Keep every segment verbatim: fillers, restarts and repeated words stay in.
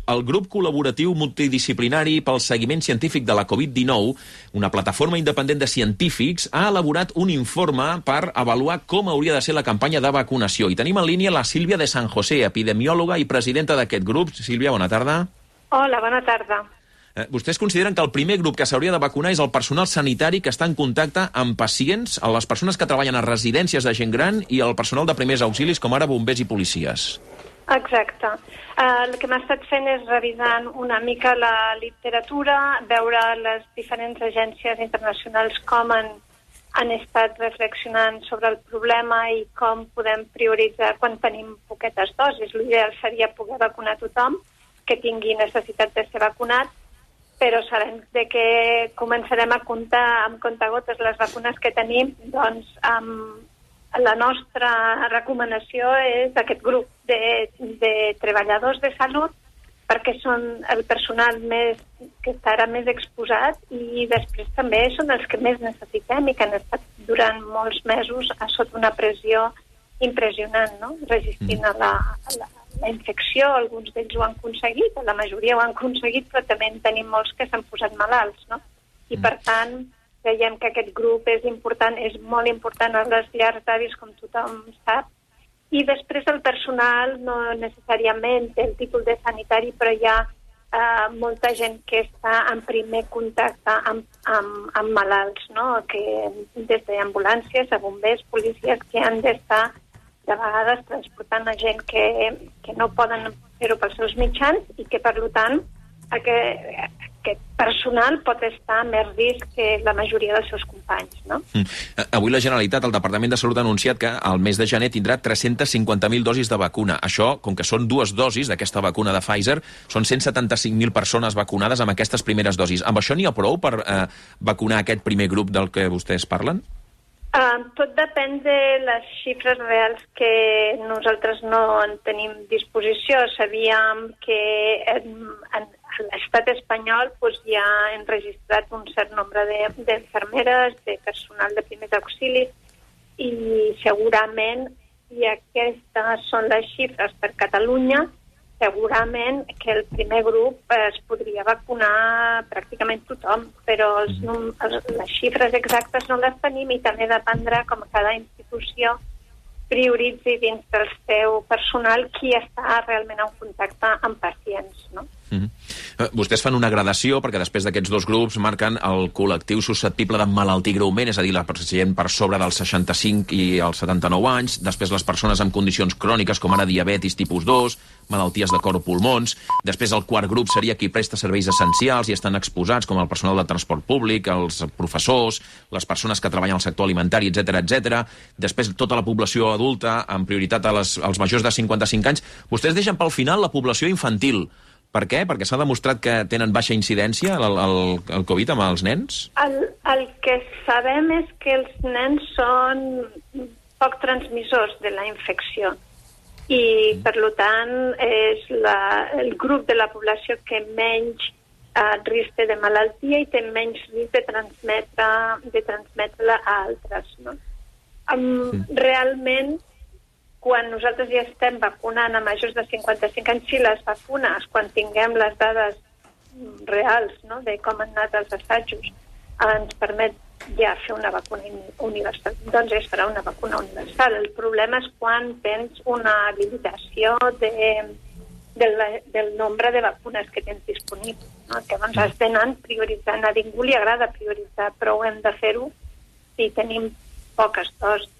el grup col·laboratiu multidisciplinari pel seguiment científic de la covid dinou, una plataforma independent de científics, ha elaborat un informe per avaluar com hauria de ser la campanya de vacunació. I tenim en línia la Sílvia de San José, epidemiòloga i presidenta d'aquest grup. Sílvia, bona tarda. Hola, bona tarda. Vostès consideren que el primer grup que s'hauria de vacunar és el personal sanitari que està en contacte amb pacients, les persones que treballen a residències de gent gran i el personal de primers auxilis, com ara bombers i policies. Exacte. Uh, el que hem estat fent és revisant una mica la literatura, veure les diferents agències internacionals com han, han estat reflexionant sobre el problema i com podem prioritzar quan tenim poquetes dosis. L'ideal seria poder vacunar tothom que tingui necessitat de ser vacunat, però sabem de que començarem a comptar amb comptagotes les vacunes que tenim, doncs amb la nostra recomanació és aquest grup de, de treballadors de salut, perquè són el personal més, que estarà més exposat i després també són els que més necessitem i que han estat durant molts mesos a sota una pressió impressionant, no? Resistint a la, a la, la infecció. Alguns d'ells ho han aconseguit, la majoria ho han aconseguit, però també en tenim molts que s'han posat malalts, no? I per tant, creiem que aquest grup és important, és molt important a les llars d'avis, com tothom sap, i després el personal no necessàriament té el títol de sanitari, però hi ha uh, molta gent que està en primer contacte amb, amb, amb malalts, no? Que des d'ambulàncies a bombers, policies, que han d'estar de vegades transportant a gent que, que no poden fer-ho pels seus mitjans i que, per tant, aquest, aquest personal pot estar a més risc que la majoria dels seus companys, no? Mm. Avui la Generalitat, el Departament de Salut, ha anunciat que al mes de gener tindrà tres-centes cinquanta mil dosis de vacuna. Això, com que són dues dosis d'aquesta vacuna de Pfizer, són cent setanta-cinc mil persones vacunades amb aquestes primeres dosis. Amb això n'hi ha prou per eh, vacunar aquest primer grup del que vostès parlen? Uh, tot depèn de les xifres reals que nosaltres no en tenim disposició. Sabíem que en, en l'estat espanyol pues, ja hem registrat un cert nombre d'infermeres, de, de personal de primers auxilis, i segurament, i aquestes són les xifres per Catalunya, segurament que el primer grup es podria vacunar pràcticament tothom, però els, els, les xifres exactes no les tenim i també dependrà com cada institució prioritzi dins del seu personal qui està realment en contacte amb pacients, no? Mm-hmm. Vostès fan una gradació perquè després d'aquests dos grups marquen el col·lectiu susceptible d'emmalaltir greument, és a dir, la gent per sobre dels seixanta-cinc i els setanta-nou anys, després les persones amb condicions cròniques com ara diabetis tipus dos, malalties de cor o pulmons, després el quart grup seria qui presta serveis essencials i estan exposats, com el personal de transport públic, els professors, les persones que treballen al sector alimentari, etcètera, etcètera. Després tota la població adulta, amb prioritat a les, als majors de cinquanta-cinc anys. Vostès deixen pel final la població infantil. Per què? Perquè s'ha demostrat que tenen baixa incidència el, el, el Covid amb els nens? El, el que sabem és que els nens són poc transmissors de la infecció i, mm. per tant, és la, el grup de la població que menys eh, risc té de malaltia i té menys risc de transmetre, de transmetre a altres, no? Um, mm. Realment, quan nosaltres ja estem vacunant a majors de cinquanta-cinc anys, si les vacunes, quan tinguem les dades reals, no?, de com han anat els assajos, ens permet ja fer una vacuna universal, doncs es farà una vacuna universal. El problema és quan tens una limitació de, del, del nombre de vacunes que tens disponibles, no? Que doncs has d'anar prioritzant. A ningú li agrada prioritzar, però hem de fer-ho si tenim poques dosis.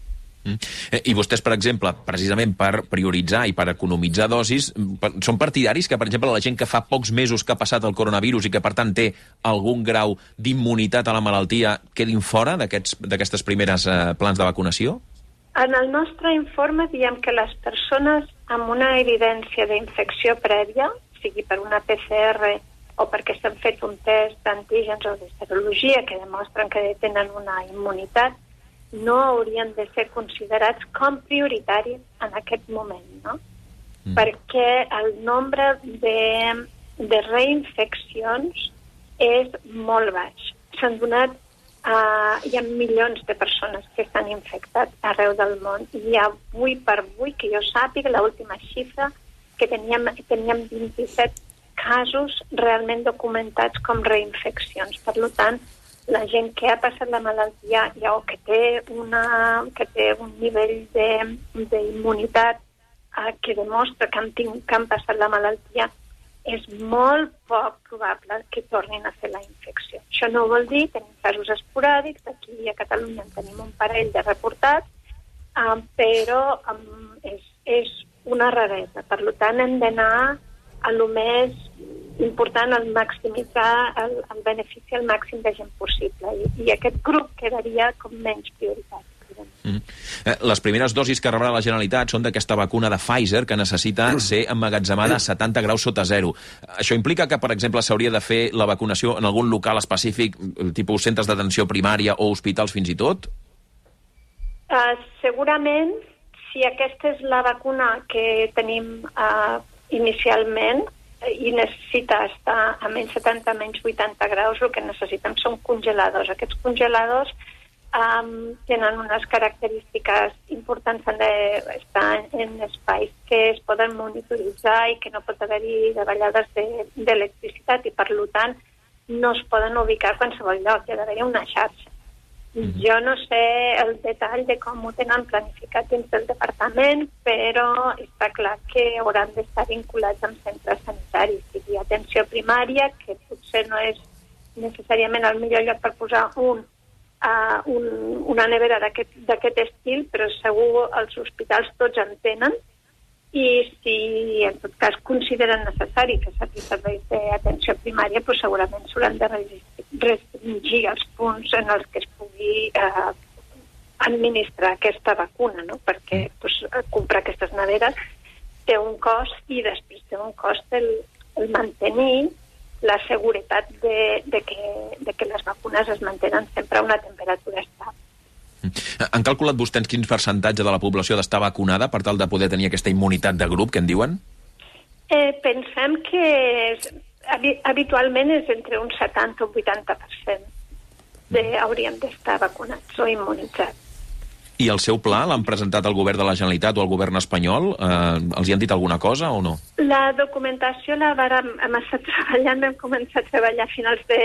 I vostès, per exemple, precisament per prioritzar i per economitzar dosis, són partidaris que, per exemple, la gent que fa pocs mesos que ha passat el coronavirus i que, per tant, té algun grau d'immunitat a la malaltia, quedin fora d'aquestes primeres eh, plans de vacunació? En el nostre informe diem que les persones amb una evidència d'infecció prèvia, sigui per una P C R o perquè s'han fet un test d'antígens o de serologia que demostren que tenen una immunitat, no haurien de ser considerats com prioritaris en aquest moment, no? Mm. Perquè el nombre de, de reinfeccions és molt baix. S'han donat, uh, hi ha milions de persones que estan infectats arreu del món i avui per avui, que jo sàpiga, l'última xifra que teníem, teníem vint-i-set casos realment documentats com reinfeccions. Per tant, la gent que ha passat la malaltia ja, o que té, una, que té un nivell d'immunitat eh, que demostra que han, tinc, que han passat la malaltia, és molt poc probable que tornin a fer la infecció. Això no vol dir, tenim casos esporàdics, aquí a Catalunya en tenim un parell de reportats, eh, però eh, és, és una raresa. Per tant, hem d'anar a lo més important, el maximitzar el, el benefici al màxim de gent possible. I, i aquest grup quedaria com menys prioritari. Mm. Les primeres dosis que rebrà la Generalitat són d'aquesta vacuna de Pfizer que necessita ser emmagatzemada a setanta graus sota zero. Això implica que, per exemple, s'hauria de fer la vacunació en algun local específic, tipus centres d'atenció primària o hospitals fins i tot? Uh, segurament, si aquesta és la vacuna que tenim uh, inicialment i necessita estar a menys setanta, menys vuitanta graus, el que necessitem són congeladors. Aquests congeladors um, tenen unes característiques importants, han d'estar en espais que es poden monitoritzar i que no pot haver-hi davallades d'electricitat i, per tant, no es poden ubicar a qualsevol lloc, hi ha d'haver una xarxa. Mm-hmm. Jo no sé el detall de com ho tenen planificat dins del departament, però està clar que hauran d'estar vinculats amb centres sanitaris, sigui atenció primària, que potser no és necessàriament el millor lloc per posar un, uh, un, una nevera d'aquest estil, però segur els hospitals tots en tenen, i si en tot cas consideren necessari que s'hagi serveis d'atenció primària, doncs segurament s'hauran de restringir els punts en els que es pugui eh, administrar aquesta vacuna, no? Perquè doncs, comprar aquestes neveres té un cost i després té un cost el, el mantenir la seguretat de, de, que, de que les vacunes es mantenen sempre a una temperatura estable. Han calculat vostès quin percentatge de la població ha d'estar vacunada per tal de poder tenir aquesta immunitat de grup que en diuen? Eh, pensem que és, habitualment és entre un setanta o un vuitanta per cent de, hauríem d'estar vacunats o immunitzats. I el seu pla l'han presentat al govern de la Generalitat o al govern espanyol? Eh, els hi han dit alguna cosa o no? La documentació la vàrem, hem estat treballant, vam començar a treballar a finals de...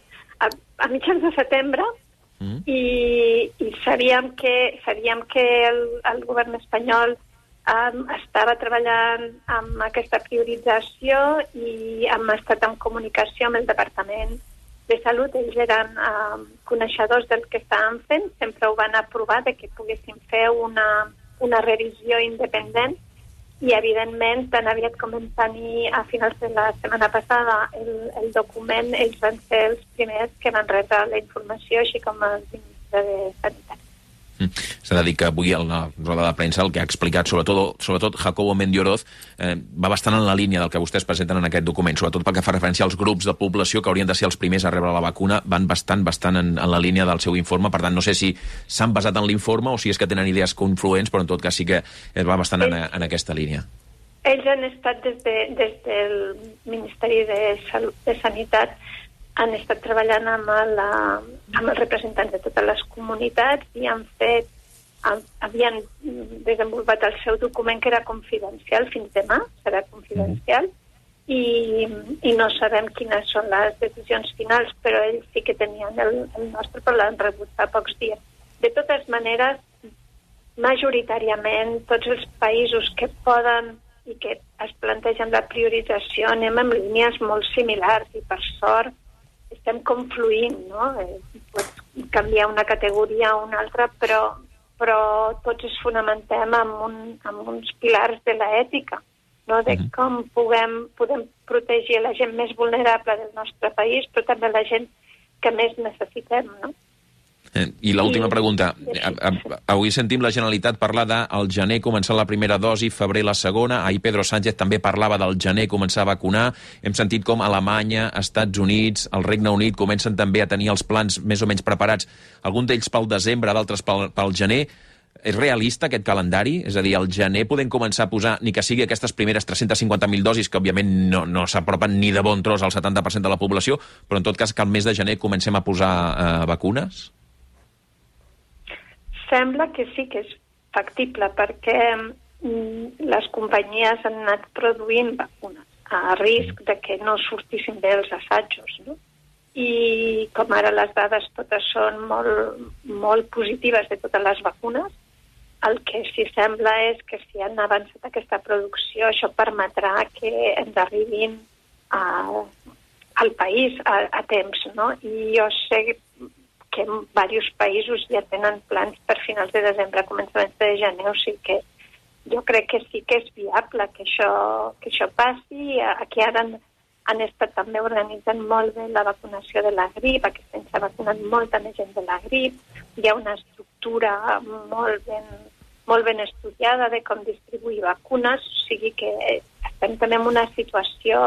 a, a mitjans de setembre, Mm. I, i sabíem que, sabíem que el, el govern espanyol um, estava treballant amb aquesta priorització i hem estat en comunicació amb el Departament de Salut. Ells eren um, coneixedors del que estàvem fent, sempre ho van aprovar de que poguéssim fer una, una revisió independent i, evidentment, tan aviat com vam tenir a finals de la setmana passada el, el document, ells van ser els primers que van rebre la informació, així com el ministre de Sanitat. Mm. S'ha de dir que avui a la roda de premsa el que ha explicat, sobretot, sobretot Jacobo Mendioroz, eh, va bastant en la línia del que vostès presenten en aquest document, sobretot pel que fa referència als grups de població que haurien de ser els primers a rebre la vacuna, van bastant, bastant en, en la línia del seu informe. Per tant, no sé si s'han basat en l'informe o si és que tenen idees confluents, però en tot cas sí que es va bastant en, en aquesta línia. Ells han estat des, de, des del Ministeri de, Salut, de Sanitat, han estat treballant amb, la, amb els representants de totes les comunitats i han fet, havien desenvolupat el seu document que era confidencial fins demà, serà confidencial, i, i no sabem quines són les decisions finals, però ells sí que tenien el, el nostre, però l'han rebut fa pocs dies. De totes maneres, majoritàriament, tots els països que poden i que es plantegen la priorització anem en línies molt similars i, per sort, estem confluint, no? Eh, pots canviar una categoria a una altra, però, però tots ens fonamentem en, un, en uns pilars de l'ètica, no? De com puguem, podem protegir la gent més vulnerable del nostre país, però també la gent que més necessitem, no? I l'última pregunta. Avui sentim la Generalitat parlar de al gener començar la primera dosi, febrer la segona. Ahir Pedro Sánchez també parlava del gener començar a vacunar. Hem sentit com Alemanya, Estats Units, el Regne Unit comencen també a tenir els plans més o menys preparats. Alguns d'ells pel desembre, d'altres pel, pel gener. És realista aquest calendari? És a dir, al gener podem començar a posar, ni que sigui aquestes primeres tres-cents cinquanta mil dosis, que òbviament no, no s'apropen ni de bon tros al setanta per cent de la població, però en tot cas que al mes de gener comencem a posar eh, vacunes? Sembla que sí que és factible, perquè les companyies han anat produint vacunes a risc de que no sortissin bé els assajos, no? I com ara les dades totes són molt, molt positives de totes les vacunes, el que sí sembla és que si han avançat aquesta producció, això permetrà que ens arribin a, al país a, a temps, no? I jo sé que en diversos països ja tenen plans per finals de desembre, començaments de gener, o sigui que jo crec que sí que és viable que això, que això passi. Aquí ara han, han estat també organitzant molt bé la vacunació de la grip, aquesta s'ha vacunat molta més gent de la grip, hi ha una estructura molt ben, molt ben estudiada de com distribuir vacunes, o sigui que estem també en una situació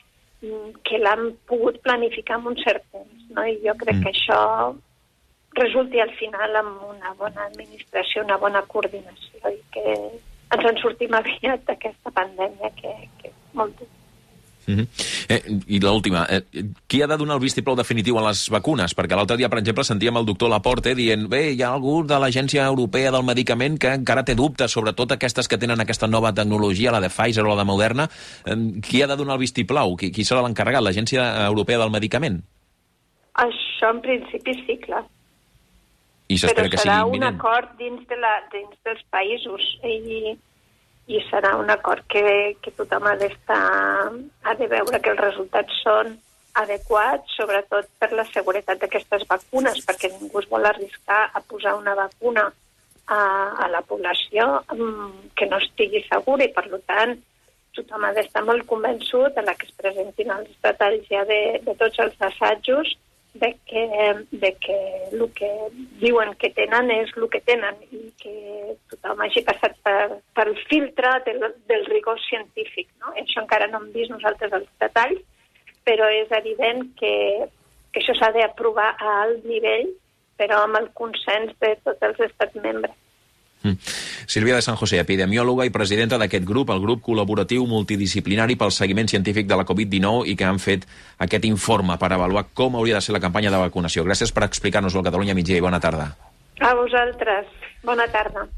que l'han pogut planificar en un cert temps, no? I jo crec mm. que això resulti al final amb una bona administració, una bona coordinació i que ens en sortim aviat d'aquesta pandèmia que, que és molt dura. Mm-hmm. eh, I l'última, eh, qui ha de donar el vistiplau definitiu a les vacunes? Perquè l'altre dia, per exemple, sentíem el doctor Laporte dient bé, hi ha algú de l'Agència Europea del Medicament que encara té dubtes, sobretot aquestes que tenen aquesta nova tecnologia, la de Pfizer o la de Moderna. Eh, qui ha de donar el vistiplau? Qui, qui serà l'encarregat? L'Agència Europea del Medicament? Això en principi sí, clar. I s'espera que sigui imminent. Però serà un acord dins, de la, dins dels països i, i serà un acord que, que tothom ha d'estar, ha de veure que els resultats són adequats, sobretot per la seguretat d'aquestes vacunes, perquè ningú es vol arriscar a posar una vacuna a, a la població que no estigui segura i, per tant, tothom ha d'estar molt convençut a la que es presentin els detalls ja de, de tots els assajos de que, de que el que diuen que tenen és el que tenen i que tothom hagi passat per, pel filtre del, del rigor científic, no? Això encara no hem vist nosaltres els detalls, però és evident que, que això s'ha d'aprovar a alt nivell, però amb el consens de tots els estats membres. Mm. Sílvia de San José, epidemiòloga i presidenta d'aquest grup, el grup col·laboratiu multidisciplinari pel seguiment científic de la covid dinou i que han fet aquest informe per avaluar com hauria de ser la campanya de vacunació. Gràcies per explicar-nos-ho al Catalunya Migdia i bona tarda. A vosaltres. Bona tarda.